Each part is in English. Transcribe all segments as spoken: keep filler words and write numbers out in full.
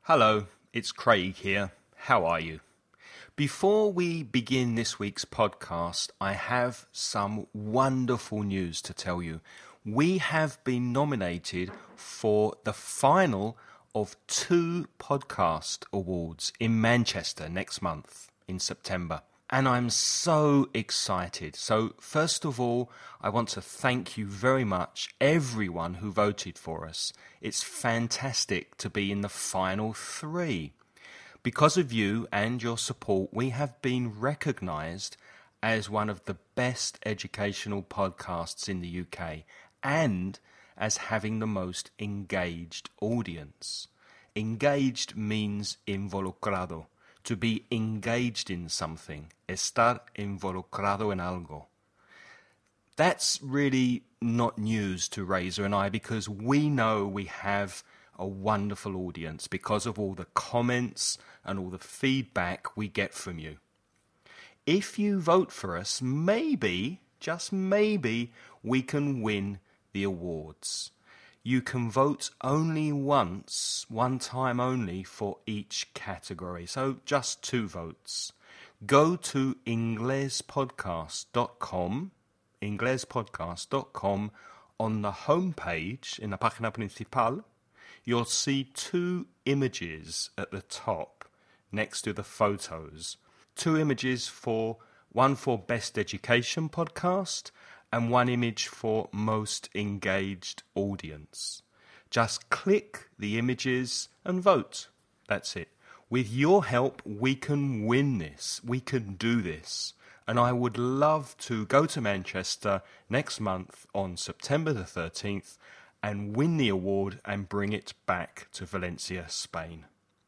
Hello, it's Craig here. How are you? Before we begin this week's podcast, I have some wonderful news to tell you. We have been nominated for the final of two podcast awards in Manchester next month in September. And I'm so excited. So first of all, I want to thank you very much, everyone who voted for us. It's fantastic to be in the final three. Because of you and your support, we have been recognised as one of the best educational podcasts in the U K and as having the most engaged audience. Engaged means involucrado. To be engaged in something, estar involucrado en algo. That's really not news to Razor and I because we know we have a wonderful audience because of all the comments and all the feedback we get from you. If you vote for us, maybe, just maybe, we can win the awards. You can vote only once, one time only, for each category. So just two votes. Go to inglespodcast dot com, inglespodcast dot com. On the homepage, in la página principal, you'll see two images at the top next to the photos. Two images for, one for Best Education Podcast, and one image for most engaged audience. Just click the images and vote. That's it. With your help, we can win this. We can do this. And I would love to go to Manchester next month on September the thirteenth and win the award and bring it back to Valencia, Spain.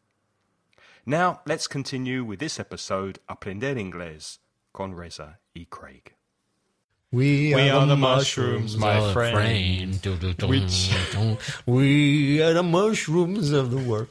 Now, let's continue with this episode, Aprender Inglés con Reza y Craig. We, we are, are the the mushrooms, mushrooms, my friend. friend. Which we are the mushrooms of the world.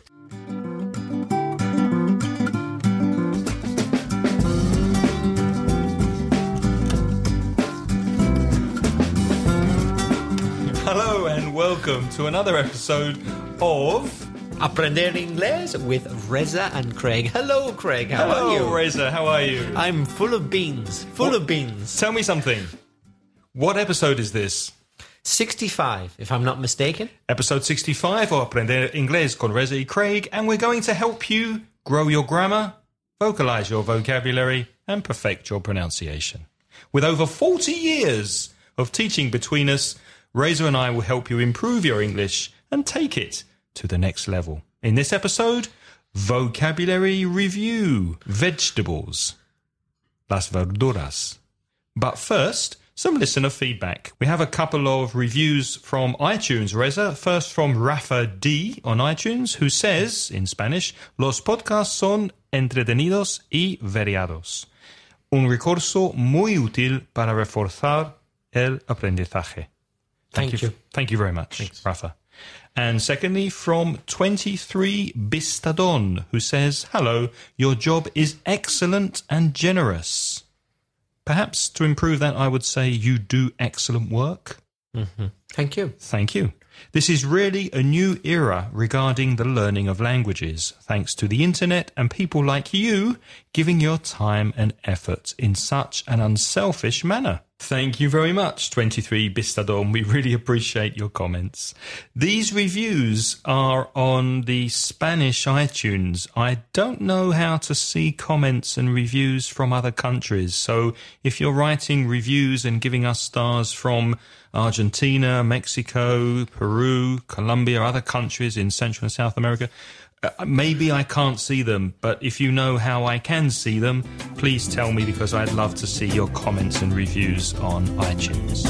Hello and welcome to another episode of Aprender Inglés with Reza and Craig. Hello, Craig. How Hello, are you? Reza. How are you? I'm full of beans. Full What? of beans. Tell me something. What episode is this? sixty-five, if I'm not mistaken. Episode sixty-five of Aprender Inglés con Reza y Craig, and we're going to help you grow your grammar, vocalize your vocabulary, and perfect your pronunciation. With over forty years of teaching between us, Reza and I will help you improve your English and take it to the next level. In this episode, vocabulary review, vegetables, las verduras. But first, some listener feedback. We have a couple of reviews from iTunes, Reza. First from Rafa D on iTunes, who says, in Spanish, los podcasts son entretenidos y variados. Un recurso muy útil para reforzar el aprendizaje. Thank, Thank you. you. Thank you very much, Thanks. Rafa. And secondly, from twenty-three Bistadon, who says, hello, your job is excellent and generous. Perhaps to improve that, I would say you do excellent work. Mm-hmm. Thank you. Thank you. This is really a new era regarding the learning of languages, thanks to the internet and people like you giving your time and effort in such an unselfish manner. Thank you very much, twenty-three Bistadon. We really appreciate your comments. These reviews are on the Spanish iTunes. I don't know how to see comments and reviews from other countries. So if you're writing reviews and giving us stars from Argentina, Mexico, Peru, Colombia, other countries in Central and South America, Uh, maybe I can't see them, but if you know how I can see them, please tell me because I'd love to see your comments and reviews on iTunes.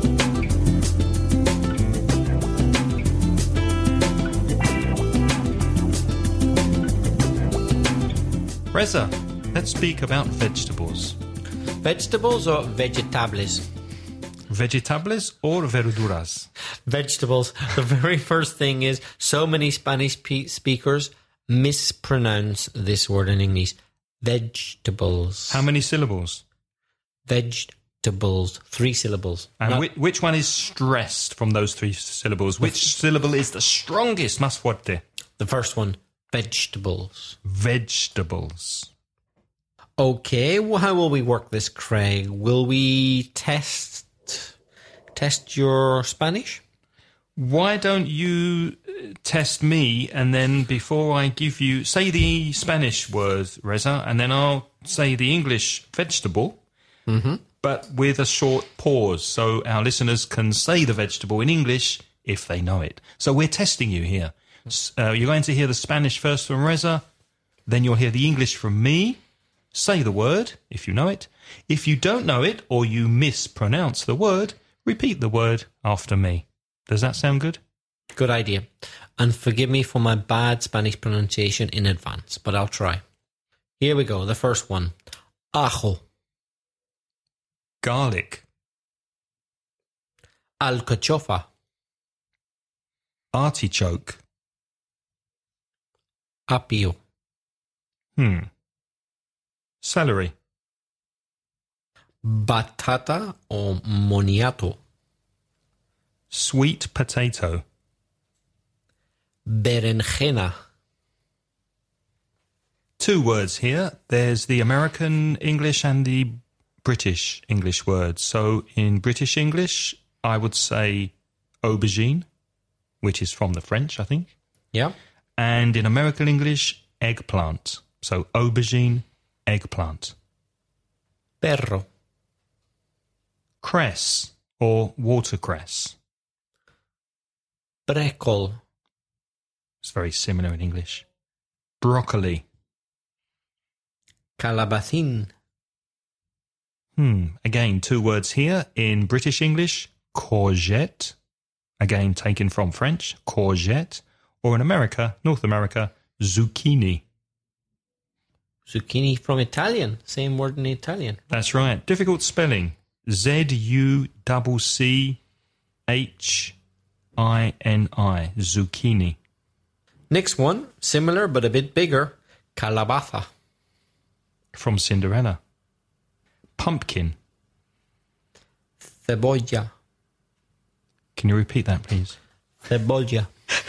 Reza, let's speak about vegetables. Vegetables or vegetables? Vegetables or verduras? Vegetables. The very first thing is so many Spanish pe- speakers mispronounce this word in English. Vegetables. How many syllables? Vegetables. Three syllables. And Not- which, which one is stressed from those three syllables? Which syllable is the strongest, más fuerte? the first one. Vegetables. Vegetables. Okay, well, how will we work this, Craig? Will we test test your Spanish? Why don't you test me, and then before I give you... Say the Spanish word, Reza, and then I'll say the English vegetable, Mm-hmm. but with a short pause, so our listeners can say the vegetable in English if they know it. So we're testing you here. Uh, you're going to hear the Spanish first from Reza, then you'll hear the English from me. Say the word, if you know it. If you don't know it, or you mispronounce the word, repeat the word after me. Does that sound good? Good idea. And forgive me for my bad Spanish pronunciation in advance, but I'll try. Here we go, the first one. Ajo. Garlic. Alcachofa. Artichoke. Apio. Hmm. Celery. Batata o moniato. Sweet potato. Berenjena. Two words here. There's the American English and the British English words. So in British English, I would say aubergine, which is from the French, I think. Yeah. And in American English, eggplant. So aubergine, eggplant. Perro. Cress or watercress. Brécol. It's very similar in English. Broccoli. Calabacín. Hmm. Again, two words here. In British English, courgette. Again, taken from French, courgette. Or in America, North America, zucchini. Zucchini from Italian. Same word in Italian. That's right. Difficult spelling. Z U C C H I N I. Zucchini. Next one, similar but a bit bigger. Calabaza. From Cinderella. Pumpkin. Cebolla. Can you repeat that, please? Cebolla.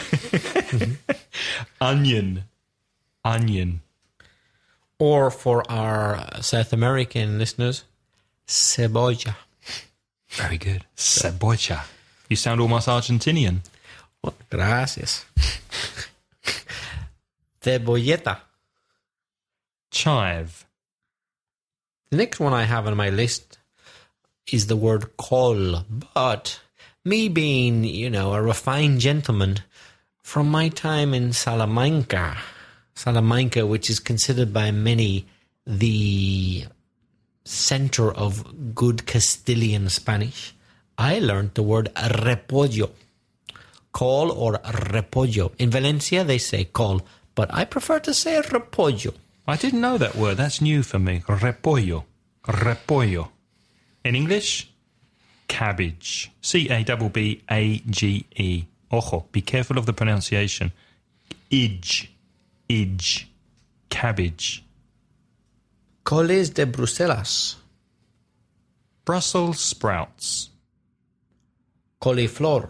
Onion. Onion. Or for our South American listeners, cebolla. Very good. Cebolla. You sound almost Argentinian. Well, gracias. Cebolleta. Chive. The next one I have on my list is the word col. But me being, you know, a refined gentleman, from my time in Salamanca, Salamanca, which is considered by many the center of good Castilian Spanish, I learned the word repollo. Col or repollo. In Valencia, they say col, but I prefer to say repollo. I didn't know that word. That's new for me. Repollo. Repollo. In English, cabbage. C A B B A G E. Ojo, be careful of the pronunciation. Idge. Idge. Cabbage. Coles de Bruselas. Brussels sprouts. Coliflor.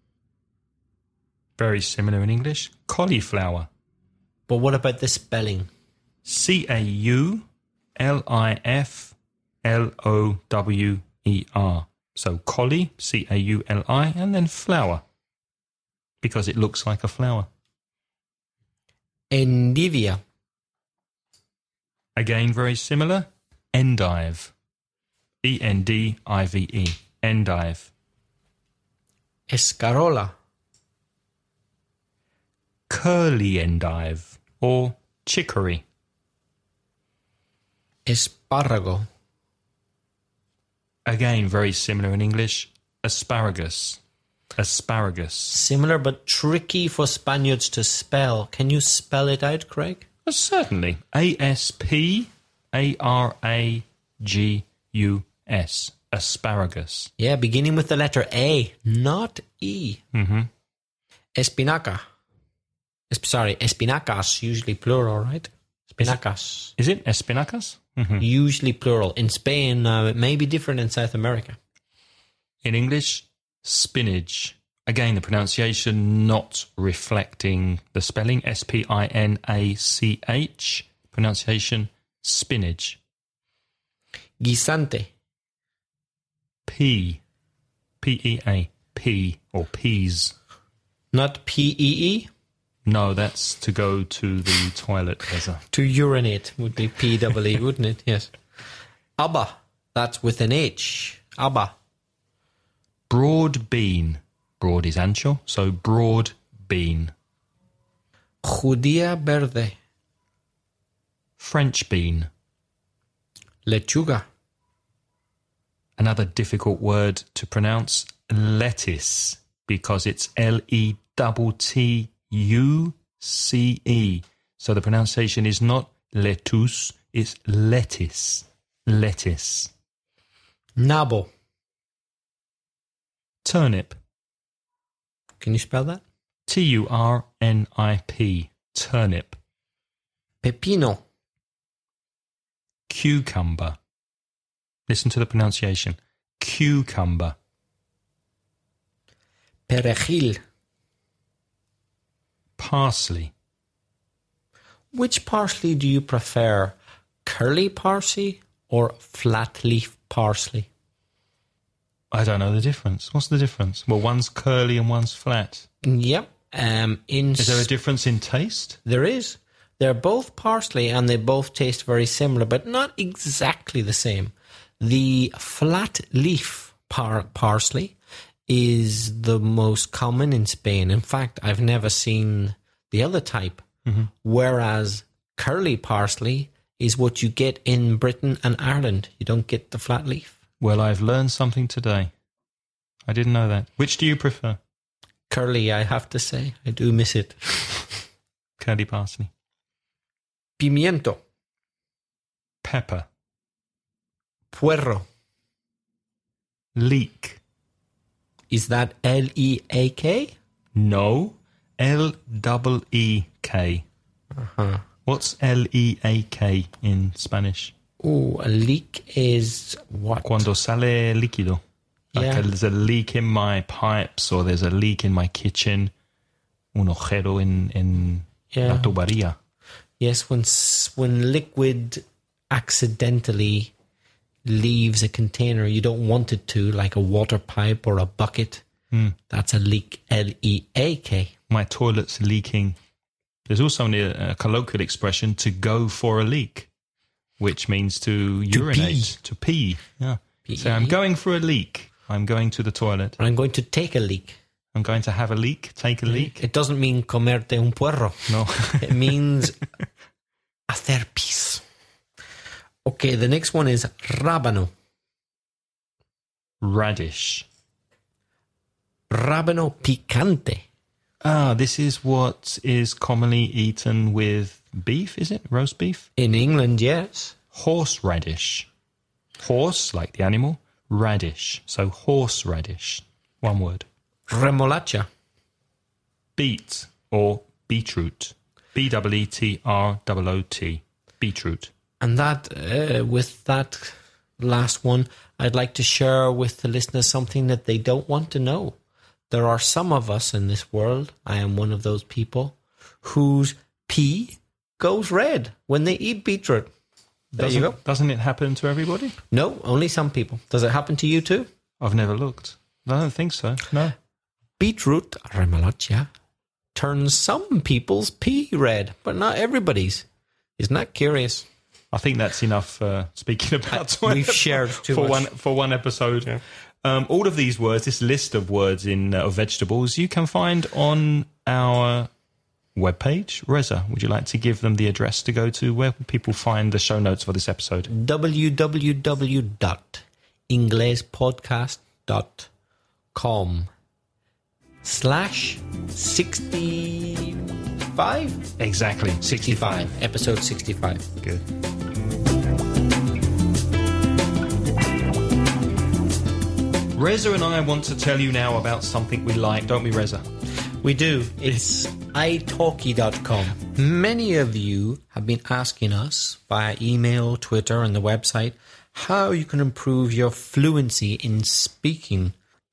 Very similar in English. Cauliflower. But what about the spelling? C A U L I F L O W E R. So collie, C A U L I, and then flower. Because it looks like a flower. Endivia. Again, very similar. Endive. E N D I V E. Endive. Escarola. Curly endive. Or chicory. Espárrago. Again, very similar in English. Asparagus. Asparagus. Similar but tricky for Spaniards to spell. Can you spell it out, Craig? Uh, certainly. A S P A R A G U S. Asparagus. Yeah, beginning with the letter A, not E. Mm-hmm. Espinaca. Es- sorry, espinacas, usually plural, right? Espinacas. Is it espinacas? Mm-hmm. Usually plural. In Spain, uh, it may be different in South America. In English, spinach Again, the pronunciation not reflecting the spelling. S P I N A C H. Pronunciation, spinach. Guisante. Pea. P E A. Pea or peas. Not P E E? No, that's to go to the toilet, Reza. To urinate would be P E E, wouldn't it? Yes. Abba. That's with an H. Abba. Broad bean. Broad is ancho, so broad bean. Judía verde. French bean. Lechuga. Another difficult word to pronounce, lettuce, because it's L E T T U C E. So the pronunciation is not lettuce, it's lettuce. Lettuce. Nabo. Turnip. Can you spell that? T U R N I P. Turnip. Pepino. Cucumber. Listen to the pronunciation. Cucumber. Perejil. Parsley. Which parsley do you prefer? Curly parsley or flat leaf parsley? I don't know the difference. What's the difference? Well, one's curly and one's flat. Yep. Um, in Is there a difference in taste? There is. They're both parsley and they both taste very similar, but not exactly the same. The flat leaf par- parsley is the most common in Spain. In fact, I've never seen the other type. Mm-hmm. Whereas curly parsley is what you get in Britain and Ireland. You don't get the flat leaf. Well, I've learned something today. I didn't know that. Which do you prefer? Curly, I have to say. I do miss it. Curly parsley. Pimiento. Pepper. Puerro. Leek. Is that L E A K? No. L E E K. Uh-huh. What's L E A K in Spanish? Oh, a leak is what? Cuando sale líquido. Like Yeah. a, there's a leak in my pipes or there's a leak in my kitchen. Un agujero en, en Yeah. la tubería. Yes, when s- when liquid accidentally leaves a container you don't want it to, like a water pipe or a bucket, Mm. that's a leak. L E A K. My toilet's leaking. There's also a, a colloquial expression, to go for a leak, which means to, To urinate, to pee. Yeah. Pee. So I'm going for a leak. I'm going to the toilet. I'm going to take a leak. I'm going to have a leak, take a leak. It doesn't mean comerte un puerro. No. It means hacer pis. Okay, the next one is rábano. Radish. Rábano picante. Ah, this is what is commonly eaten with beef, is it? Roast beef? In England, yes. Horseradish. Horse, like the animal. Radish. So horseradish. One word. Remolacha. Beet or beetroot. B E E T R O O T. Beetroot. And that, uh, with that last one, I'd like to share with the listeners something that they don't want to know. There are some of us in this world, I am one of those people, whose pee goes red when they eat beetroot. There Doesn't, you go. Doesn't it happen to everybody? No, only some people. Does it happen to you too? I've never looked. I don't think so. No. Beetroot, remolacha, turns some people's pee red, but not everybody's. Isn't that curious? I think that's enough uh, speaking about Uh, we've shared too for much. one for one episode. Yeah. Um, all of these words, this list of words in uh, of vegetables, you can find on our webpage. Reza, would you like to give them the address to go to? Where can people find the show notes for this episode? w w w dot inglespodcast dot com slash sixty-five? Exactly. sixty-five. Episode sixty-five. Good. Reza and I want to tell you now about something we like, don't we, Reza? We do. It's i talkie dot com. Many of you have been asking us via email, Twitter, and the website how you can improve your fluency in speaking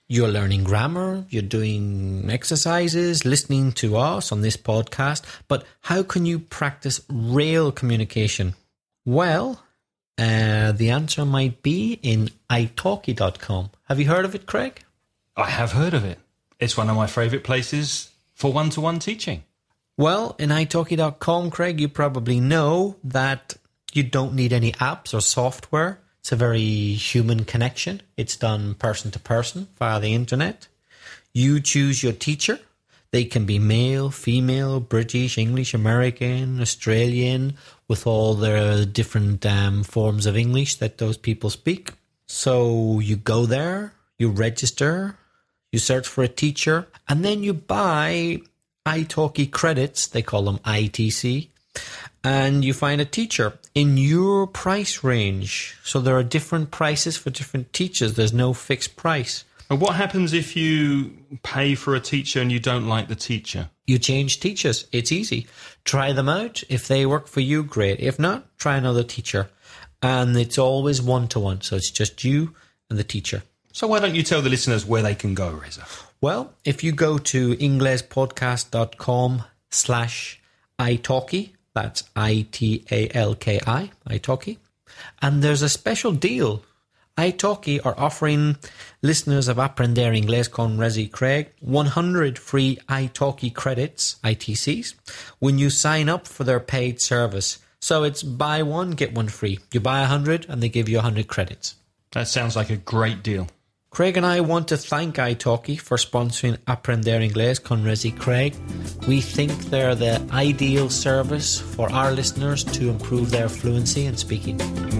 You're learning grammar, you're doing exercises, listening to us on this podcast, but how can you practice real communication? Well, uh, the answer might be in italki dot com. Have you heard of it, Craig? I have heard of it. It's one of my favourite places for one-to-one teaching. Well, in italki dot com, Craig, you probably know that you don't need any apps or software. It's a very human connection. It's done person to person via the internet. You choose your teacher. They can be male, female, British, English, American, Australian, with all the different um, forms of English that those people speak. So you go there, you register, you search for a teacher, and then you buy italki credits, they call them I T C, and you find a teacher in your price range. So there are different prices for different teachers. There's no fixed price. And what happens if you pay for a teacher and you don't like the teacher? You change teachers. It's easy. Try them out. If they work for you, great. If not, try another teacher. And it's always one-to-one. So it's just you and the teacher. So why don't you tell the listeners where they can go, Reza? Well, if you go to inglespodcast.com slash italki, that's I T A L K I, italki. And there's a special deal. italki are offering listeners of Aprender Inglés con Rezi Craig one hundred free italki credits, I T Cs, when you sign up for their paid service. So it's buy one, get one free. You buy one hundred and they give you one hundred credits. That sounds like a great deal. Craig and I want to thank italki for sponsoring Aprender Inglés con Rezi Craig. We think they're the ideal service for our listeners to improve their fluency in speaking.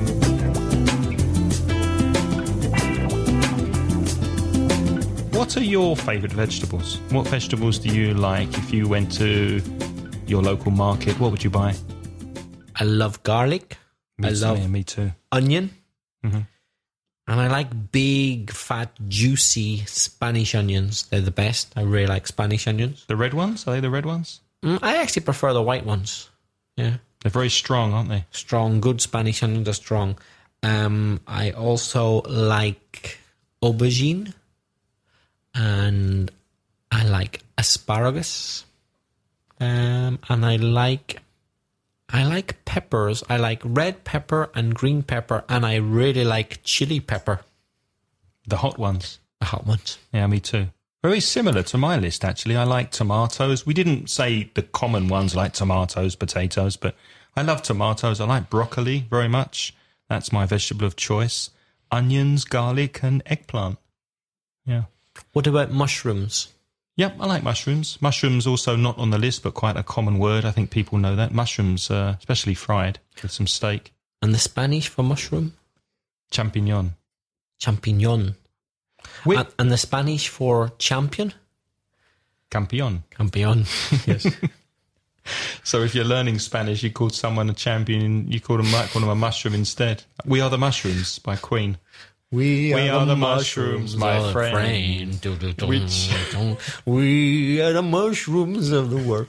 What are your favourite vegetables? What vegetables do you like? If you went to your local market, what would you buy? I love garlic. Me I too, love yeah, me too. onion. Mm-hmm. And I like big, fat, juicy Spanish onions. They're the best. I really like Spanish onions. The red ones? Are they the red ones? Mm, I actually prefer the white ones. Yeah. They're very strong, aren't they? Strong, good Spanish onions are strong. Um, I also like aubergine. And I like asparagus. Um, and I like... I like peppers. I like red pepper and green pepper, and I really like chili pepper. The hot ones. The hot ones. Yeah, me too. Very similar to my list, actually. I like tomatoes. We didn't say the common ones like tomatoes, potatoes, but I love tomatoes. I like broccoli very much. That's my vegetable of choice. Onions, garlic, and eggplant. Yeah. What about mushrooms? Yep, I like mushrooms. Mushrooms also not on the list, but quite a common word. I think people know that. Mushrooms, uh, especially fried with some steak. And the Spanish for mushroom? Champignon. Champignon. With and, and the Spanish for champion? Campeón. Campeón, yes. So if you're learning Spanish, you called someone a champion, you called them, might call them a mushroom instead. We Are the Mushrooms by Queen. We, we are, are the the mushrooms, my friend. friend. Do, do, do, Which do. We are the mushrooms of the world.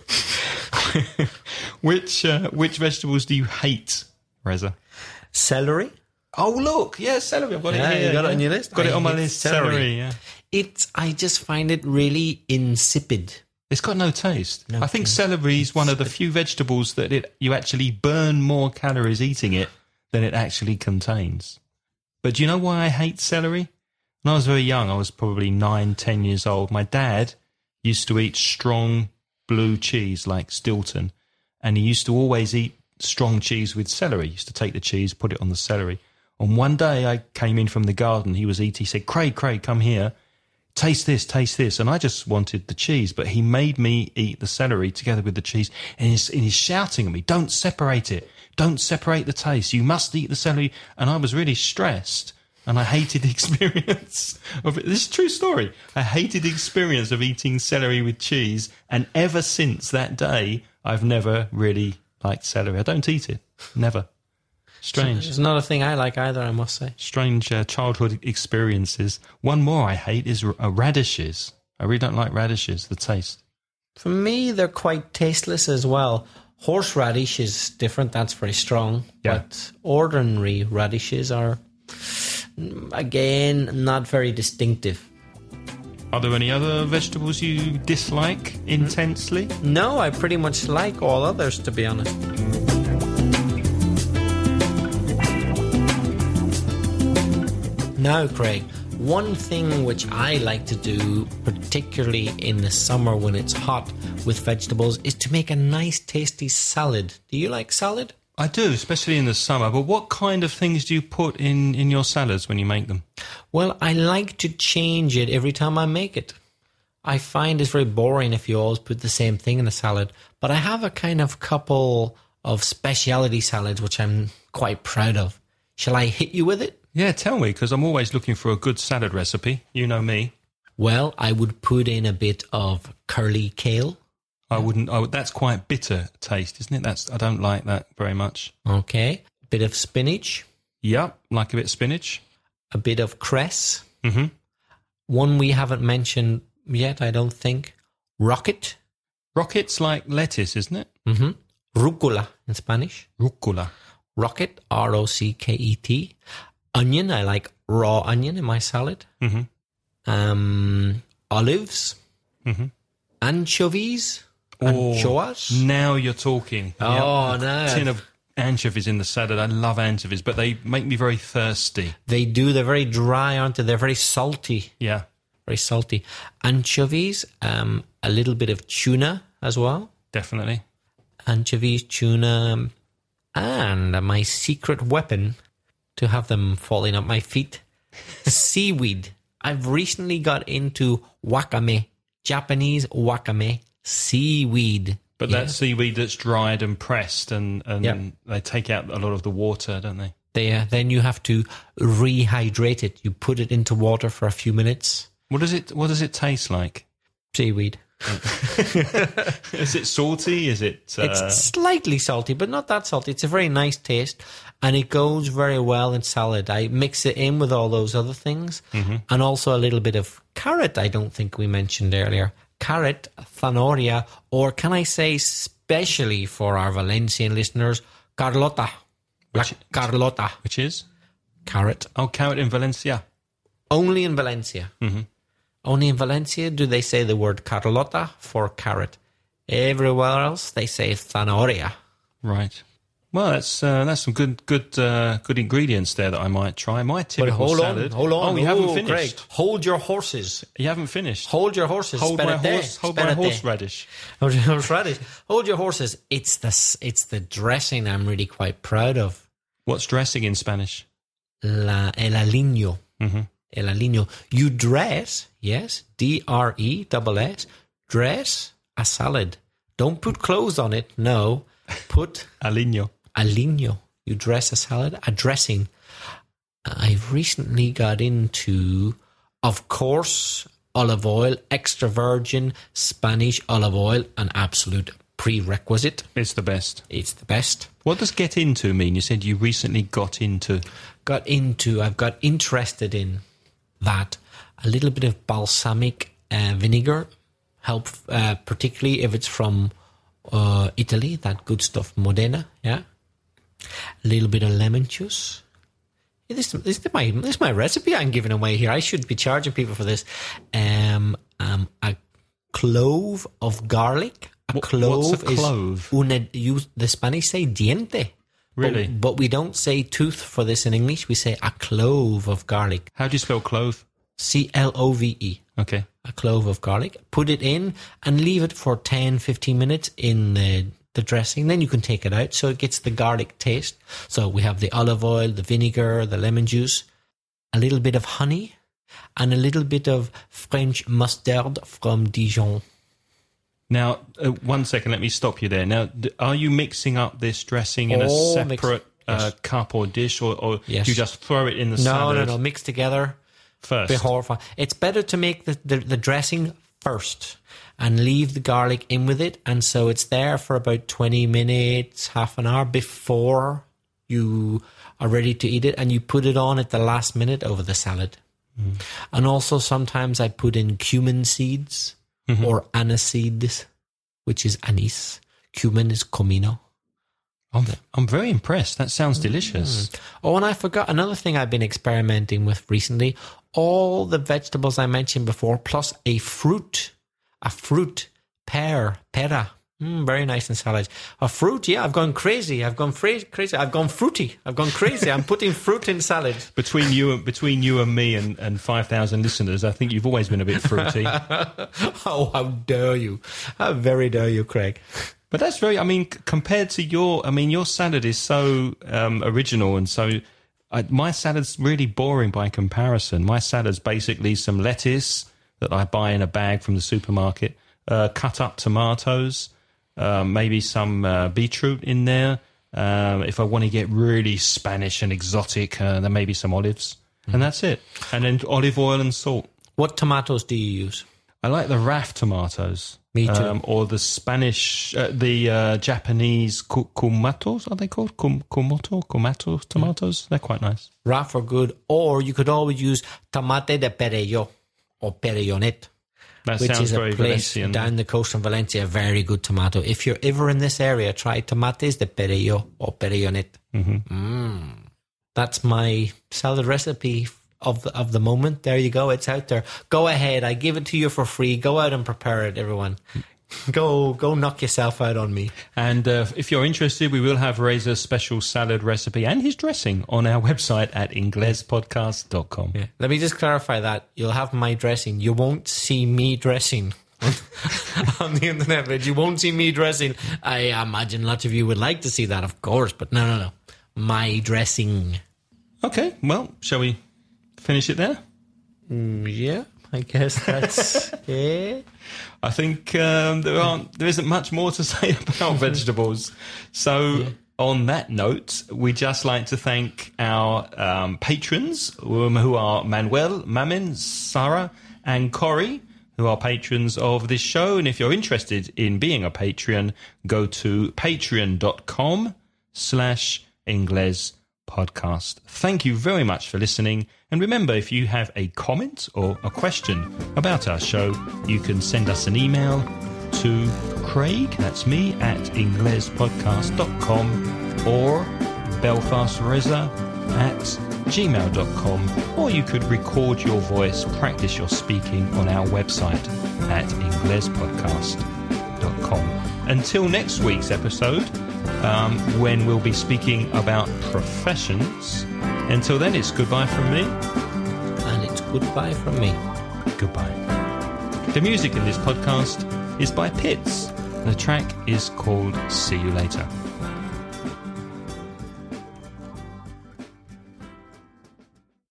which uh, which vegetables do you hate, Reza? Celery. Oh, look, yeah, celery. I've got Yeah, it here. you got yeah. it on your list? Got I it on my hate list. celery. Celery, yeah. It's. I just find it really insipid. It's got no taste. No I think taste. celery is one of the few vegetables that it you actually burn more calories eating it than it actually contains. But do you know why I hate celery? When I was very young, I was probably nine, ten years old, my dad used to eat strong blue cheese like Stilton, and he used to always eat strong cheese with celery. He used to take the cheese, put it on the celery. And one day I came in from the garden, he was eating, he said, Craig, Craig, come here, taste this, taste this. And I just wanted the cheese, but he made me eat the celery together with the cheese, and he's, and he's shouting at me, don't separate it. Don't separate the taste. You must eat the celery. And I was really stressed, and I hated the experience of it. This is a true story. I hated the experience of eating celery with cheese, and ever since that day, I've never really liked celery. I don't eat it. Never. Strange. It's not a thing I like either, I must say. Strange uh, childhood experiences. One more I hate is uh, radishes. I really don't like radishes, the taste. For me, they're quite tasteless as well. Horseradish is different, that's very strong. Yeah. But ordinary radishes are, again, not very distinctive. Are there any other vegetables you dislike intensely? No, I pretty much like all others, to be honest. Now, Craig, one thing which I like to do, particularly in the summer when it's hot with vegetables, is to make a nice tasty salad. Do you like salad? I do, especially in the summer. But what kind of things do you put in, in your salads when you make them? Well, I like to change it every time I make it. I find it's very boring if you always put the same thing in a salad. But I have a kind of couple of speciality salads which I'm quite proud of. Shall I hit you with it? Yeah, tell me, because I'm always looking for a good salad recipe. You know me. Well, I would put in a bit of curly kale. I wouldn't. I would, that's quite bitter taste, isn't it? That's I don't like that very much. Okay. A bit of spinach. Yep, like a bit of spinach. A bit of cress. Mm-hmm. One we haven't mentioned yet, I don't think. Rocket. Rocket's like lettuce, isn't it? Mm-hmm. Rucola in Spanish. Rucola. Rocket, R O C K E T. Onion, I like raw onion in my salad. Mm-hmm. Um, olives. Mm-hmm. Anchovies. Oh, Anchoas. Now you're talking. Oh, yep. no. A tin of anchovies in the salad. I love anchovies, but they make me very thirsty. They do. They're very dry, aren't they? They're very salty. Yeah. Very salty. Anchovies, um, a little bit of tuna as well. Definitely. Anchovies, tuna, and my secret weapon to have them falling at my feet, seaweed. I've recently got into wakame, Japanese wakame, seaweed. But yeah. that's seaweed that's dried and pressed, and, and Yep. they take out a lot of the water, don't they? They, uh, then you have to rehydrate it. You put it into water for a few minutes. What does it What does it taste like? Seaweed. Is it salty? Is it? Uh... It's slightly salty, but not that salty. It's a very nice taste, and it goes very well in salad. I mix it in with all those other things, mm-hmm. and also a little bit of carrot. I don't think we mentioned earlier. Carrot, zanahoria, or can I say, specially for our Valencian listeners, Carlota. Which, La Carlota. Which is? Carrot. Oh, carrot in Valencia. Only in Valencia. Mm-hmm. Only in Valencia do they say the word Carlota for carrot. Everywhere else they say zanahoria. Right. Well, that's uh, that's some good good uh, good ingredients there that I might try. My typical but hold salad. on, hold on. Oh, you haven't Ooh, finished. Craig, hold your horses. You haven't finished. Hold your horses. Hold my Espérate, horse. Hold my espérate. horseradish. Hold your horseradish. Hold your horses. It's the it's the dressing I'm really quite proud of. What's dressing in Spanish? La el aliño. Mm-hmm. El aliño. You dress, yes, D R E double S, dress a salad. Don't put clothes on it. No, put aliño. Aliño. You dress a salad, a dressing. I've recently got into, of course, olive oil, extra virgin Spanish olive oil, an absolute prerequisite. It's the best. It's the best. What does get into mean? You said you recently got into. Got into, I've got interested in that. A little bit of balsamic uh, vinegar help, uh, particularly if it's from uh, Italy, that good stuff, Modena, yeah. A little bit of lemon juice. Yeah, this, this, is my, this is my recipe I'm giving away here. I should be charging people for this. Um, um, a clove of garlic. A What, clove, what's a clove? is una, you, the Spanish say diente. Really? But, but we don't say tooth for this in English. We say a clove of garlic. How do you spell clove? C L O V E. Okay. A clove of garlic. Put it in and leave it for ten, fifteen minutes in the, the dressing. Then you can take it out so it gets the garlic taste. So we have the olive oil, the vinegar, the lemon juice, a little bit of honey, and a little bit of French mustard from Dijon. Now, uh, one second, let me stop you there. Now, d- are you mixing up this dressing in Oh, a mix- separate uh, yes. cup or dish, or, or Yes. do you just throw it in the No, salad no, no. Mix together. first? Before, it's better to make the, the, the dressing first and leave the garlic in with it. And so it's there for about twenty minutes, half an hour before you are ready to eat it. And you put it on at the last minute over the salad. Mm. And also sometimes I put in cumin seeds mm-hmm. or aniseeds, which is anise. Cumin is comino. I'm, I'm very impressed. That sounds delicious. Mm. Oh, and I forgot another thing I've been experimenting with recently. all the vegetables I mentioned before, plus a fruit, a fruit, pear, pera. Mm, very nice in salad. A fruit, yeah, I've gone crazy. I've gone fra- crazy. I've gone fruity. I've gone crazy. I'm putting fruit in salad. Between you and between you and me and, and five thousand listeners, I think you've always been a bit fruity. Oh, how dare you. How very dare you, Craig. But that's very, I mean, c- compared to your, I mean, your salad is so um, original and so, I, my salad's really boring by comparison. My salad's basically some lettuce that I buy in a bag from the supermarket, uh, cut up tomatoes, uh, maybe some uh, beetroot in there. Um, if I want to get really Spanish and exotic, uh, then maybe some olives. Mm. And that's it. And then olive oil and salt. What tomatoes do you use? I like the R A F tomatoes. Me too. Um, or the Spanish, uh, the uh, Japanese ku- kumatos, are they called? Kum- kumoto, kumato tomatoes? Mm. They're quite nice. R A F are good. Or you could always use tomate de Perelló or Perellonet. That which sounds is a very place Valencian. down the coast from Valencia. Very good tomato. If you're ever in this area, try tomates de Perelló or Perellonet. Mm-hmm. Mm. That's my salad recipe of the, of the moment. There you go. It's out there. Go ahead. I give it to you for free. Go out and prepare it, everyone. Go go knock yourself out on me. And uh, if you're interested, we will have Reza's special salad recipe and his dressing on our website at ingles podcast dot com. Yeah. Let me just clarify that. You'll have my dressing. You won't see me dressing on the internet, but you won't see me dressing. I imagine lots of you would like to see that, of course, but no, no, no. My dressing. Okay, well, shall we finish it there? Mm, yeah, I guess that's it. I think um, there aren't, there isn't much more to say about vegetables. So yeah. On that note, we'd just like to thank our um, patrons, um, who are Manuel, Mamin, Sarah, and Corey, who are patrons of this show. And if you're interested in being a Patreon, go to patreon.com slash Ingles podcast. Thank you very much for listening. And remember, if you have a comment or a question about our show, you can send us an email to Craig, that's me, at ingles podcast dot com or belfastreza at gmail dot com, or you could record your voice, practice your speaking on our website at ingles podcast dot com. Until next week's episode, um, when we'll be speaking about professions. Until then, it's goodbye from me. And it's goodbye from me. Goodbye. The music in this podcast is by Pitts. The track is called See You Later.